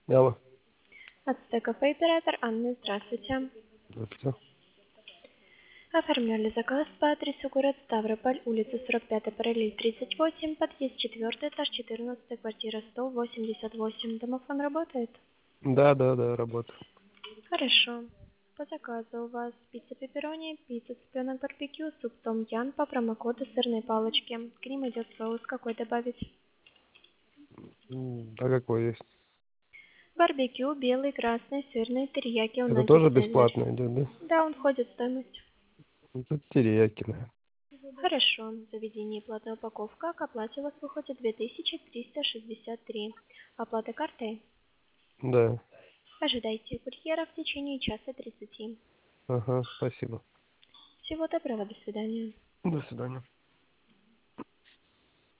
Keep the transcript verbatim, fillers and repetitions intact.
Алло. Ацтека оператор Анна, здравствуйте. Здравствуйте. Оформляли заказ по адресу город Ставрополь, улица сорок пятая, параллель тридцать восемь, подъезд четвёртый, этаж четырнадцать, квартира сто восемьдесят восемь. Домофон работает? Да, да, да, работаю. Хорошо. По заказу у вас пицца пепперони, пицца цыпленок барбекю, суп том ян по промокоду сырной палочки. К ним идет соус, какой добавить? М, А какой есть? Барбекю, белый, красный, сырный, терияки, Это унаги, тоже цезарь. бесплатно идет, да? Да, он входит в стоимость. Ну, тут терияки, наверное. Хорошо. Заведение и платная упаковка. К оплате у вас выходит две тысячи триста шестьдесят три. Оплата картой. Да. Ожидайте курьера в течение часа тридцати. Ага, спасибо. Всего доброго, до свидания. До свидания.